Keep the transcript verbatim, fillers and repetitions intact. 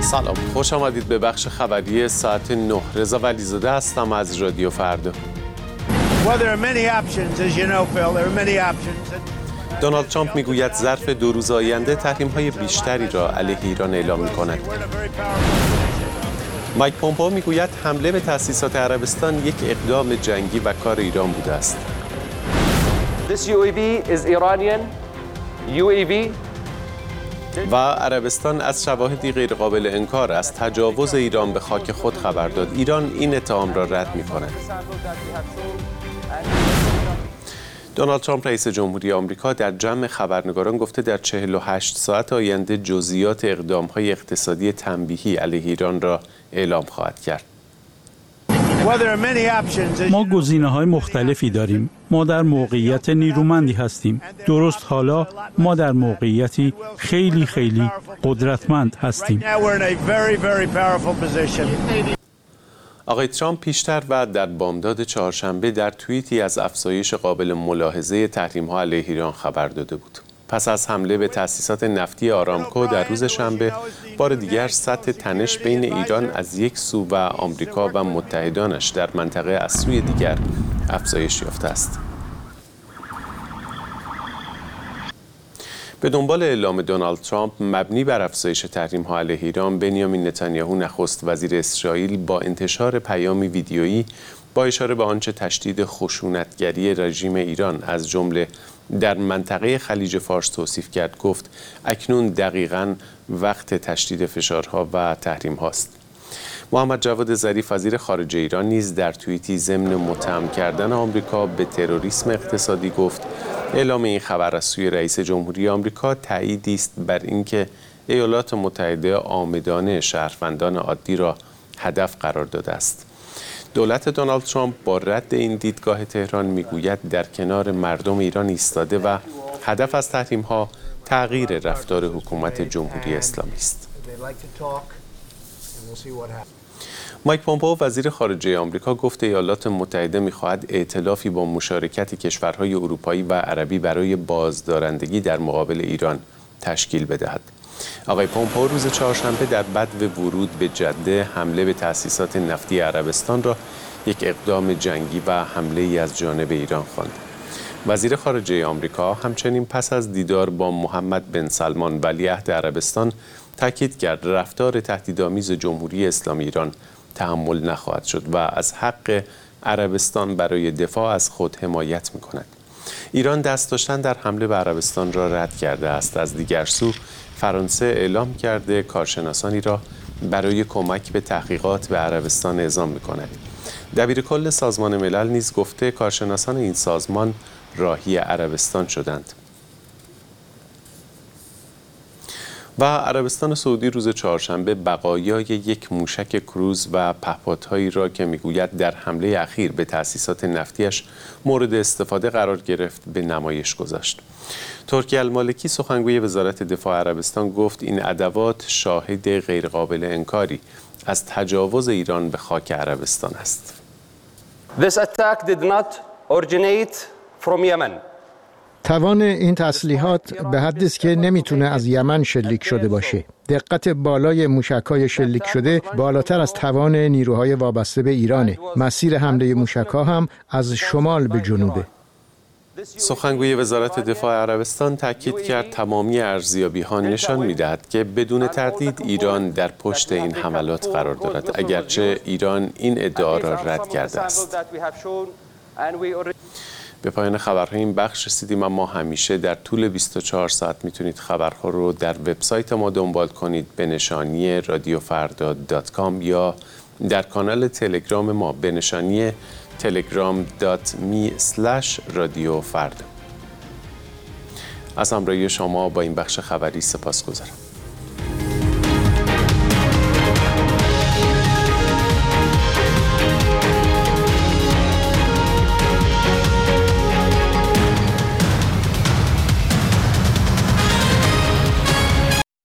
سلام، خوش آمدید به بخش خبری ساعت نه. رضا ولیزاده هستم از رادیو فردا. دونالد ترامپ میگوید ظرف دو روز آینده تحریم‌های بیشتری را علیه ایران اعلام می‌کند. مایک پومپئو میگوید حمله به تأسیسات عربستان یک اقدام جنگی و کار ایران بوده است. This U A V is Iranian U A V. و عربستان از شواهدی غیرقابل انکار از تجاوز ایران به خاک خود خبر داد. ایران این اتهام را رد می‌کند. دونالد ترامپ رئیس جمهوری آمریکا در جمع خبرنگاران گفته در چهل و هشت ساعت آینده جزئیات اقدام‌های اقتصادی تنبیهی علیه ایران را اعلام خواهد کرد. ما گزینه‌های مختلفی داریم. ما در موقعیت نیرومندی هستیم. درست حالا ما در موقعیتی خیلی خیلی قدرتمند هستیم. آقای ترامپ پیشتر و در بامداد چهارشنبه در توییتی از افزایش قابل ملاحظه تحریم‌ها علیه ایران خبر داده بود. پس از حمله به تأسیسات نفتی آرامکو در روز شنبه، بار دیگر سطح تنش بین ایران از یک سو و آمریکا و متحدانش در منطقه از سوی دیگر افزایش یافته است. به دنبال اعلام دونالد ترامپ مبنی بر افزایش تحریم‌ها علیه ایران، بنیامین نتانیاهو نخست وزیر اسرائیل با انتشار پیامی ویدیویی با اشاره به آنچه تشدید خشونتگری رژیم ایران از جمله در منطقه خلیج فارس توصیف کرد، گفت اکنون دقیقاً وقت تشدید فشارها و تحریم هاست. محمد جواد ظریف وزیر خارجه ایران نیز در توییتی ضمن متهم کردن آمریکا به تروریسم اقتصادی گفت اعلام این خبر از سوی رئیس جمهوری آمریکا تأییدی است بر اینکه ایالات متحده عامدانه شهروندان عادی را هدف قرار داده است. دولت دونالد ترامپ با رد این دیدگاه تهران میگوید در کنار مردم ایران ایستاده و هدف از تحریم‌ها تغییر رفتار حکومت جمهوری اسلامی است. مایک پومپئو وزیر خارجه آمریکا گفت ایالات متحده می‌خواهد ائتلافی با مشارکت کشورهای اروپایی و عربی برای بازدارندگی در مقابل ایران تشکیل بدهد. آقای پومپئو روز چهارشنبه در بدو ورود به جده حمله به تأسیسات نفتی عربستان را یک اقدام جنگی و حمله ای از جانب ایران خواند. وزیر خارجه آمریکا همچنین پس از دیدار با محمد بن سلمان ولیعهد عربستان تاکید کرد رفتار تهدیدآمیز جمهوری اسلامی ایران تحمل نخواهد شد و از حق عربستان برای دفاع از خود حمایت می‌کند. ایران دست داشتن در حمله به عربستان را رد کرده است. از دیگر سو فرانسه اعلام کرده کارشناسانی را برای کمک به تحقیقات به عربستان اعزام می‌کند. دبیرکل سازمان ملل نیز گفته کارشناسان این سازمان راهی عربستان شدند. و عربستان سعودی روز چهارشنبه بقایای یک موشک کروز و پهپادهایی را که میگوید در حمله اخیر به تأسیسات نفتیش مورد استفاده قرار گرفت به نمایش گذاشت. ترکی المالکی سخنگوی وزارت دفاع عربستان گفت این ادوات شاهد غیرقابل انکاری از تجاوز ایران به خاک عربستان است. This attack did not originate from Yemen. توان این تسلیحات به حدی است که نمیتونه از یمن شلیک شده باشه. دقت بالای موشک‌های شلیک شده بالاتر از توان نیروهای وابسته به ایرانه. مسیر حمله موشک‌ها هم از شمال به جنوبه. سخنگوی وزارت دفاع عربستان تاکید کرد تمامی ارزیابی‌ها نشان می‌دهد که بدون تردید ایران در پشت این حملات قرار دارد، اگرچه ایران این ادعا را رد کرده است. به پایان خبرهای این بخش رسیدیم، اما همیشه در طول بیست و چهار ساعت میتونید خبرها رو در وبسایت ما دنبال کنید به نشانی رادیو فردا دات کام یا در کانال تلگرام ما به نشانی تلگرام دات می اسلش رادیو فردا. از همراهی شما با این بخش خبری سپاسگزارم.